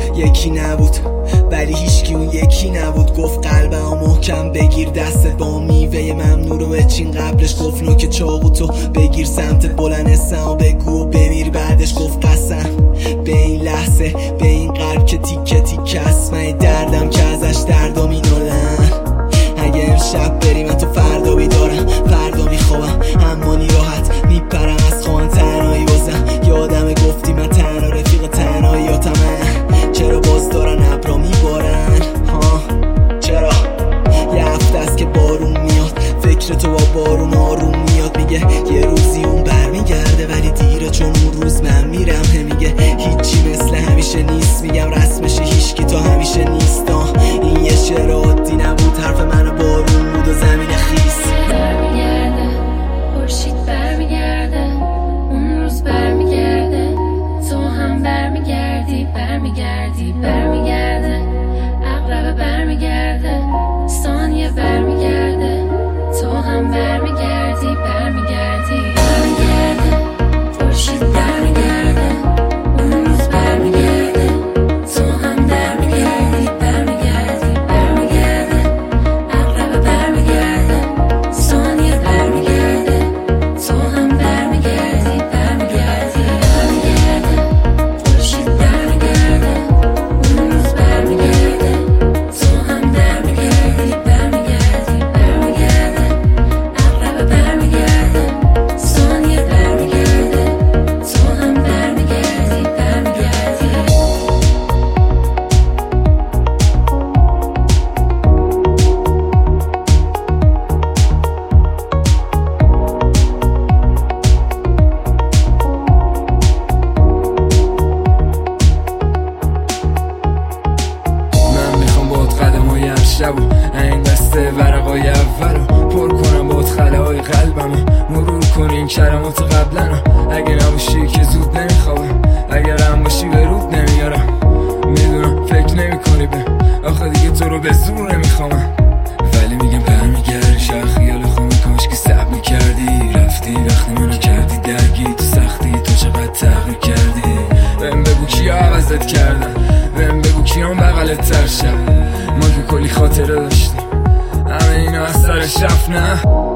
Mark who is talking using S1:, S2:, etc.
S1: یکی نبود ولی هیچکی اون یکی نبود. گفت قلبمو محکم بگیر دستت با میوه ممنوع رو بچین. قبلش گفت نوک چاقوتو بگیر سمتت بلند اسمو بگو و بمیر. بعدش گفت قسم به این لحظه به این قلب که تیکه تیکه است. من دردم که ازش دردا مینالم. اگه امشب بری من تو فردا بیدارم، فردا میخوابم اما نی راحت میپرم از خوان. تنهایی بازم یادم گفتی من تنها رفیق تنهاییاتمه. چرا باز دارن ابرا میبارن ها؟ چرا یه هفته است که بارون میاد، فکر تو با بارون آروم میاد. میگه یه روزی اون برمیگرده ولی دیره چون اون روز من میرم. میگه هیچی مثل همیشه نیست، میگم رسمشه هیچکی تو همیشه نیست. این یه شعر عادی نبود، حرف منو بارون بود و زمین خیس.
S2: برمیگرده خورشید برمیگرده اون روز برمیگرده تو هم برمیگردی برمیگرده عقرب برمیگرده ثانیه برمیگرده تو هم برمیگردی برمیگرده خورشید برمیگرده اون روز برمیگرده تو هم برمیگردی برمیگرده عقرب برمیگرده ثانیه برمیگرده تو هم برمیگردی خورشید برمیگرده اون روز برمیگرده تو هم برمیگردی عقرب برمیگرده ثانیه برمیگرده تو هم برمیگردی
S3: من میخوام باید قدمای هر شب و این دسته ورقای اولو پر کنم باید خلاهای قلبمو مرور کنی این کلمات قبلنو. اگه نباشی که زود نمیخوابم، اگر هم باشی به رود نمیارم. میدونم فکر نمی کنی به آخه دیگه تو رو به زور نمیخوامم، ولی میگم برمیگردی. شاید خیال خومی کاش که صبر میکردی رفتی وقتی منو کردی درگی تو سختی. تو چقدر تغییر کردی، بهم بگو کیا عوضت کردن، بهم بگو کیام بغلت تر شد. ما که کلی خاطره داشتیم همه اینا از سرش رفت نه.